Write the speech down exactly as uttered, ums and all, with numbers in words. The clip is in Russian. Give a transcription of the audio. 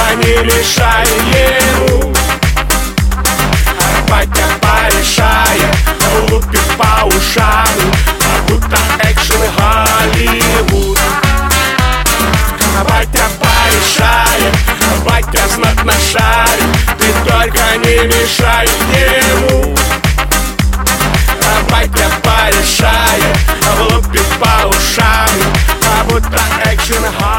не мешай ему. Батя порешает, лупит по ушам, как будто экшен Голливуд. Батя порешает, батя знатно шарит, ты только не мешай ему. Батя порешает, лупит по ушам, как будто экшен Голливуд.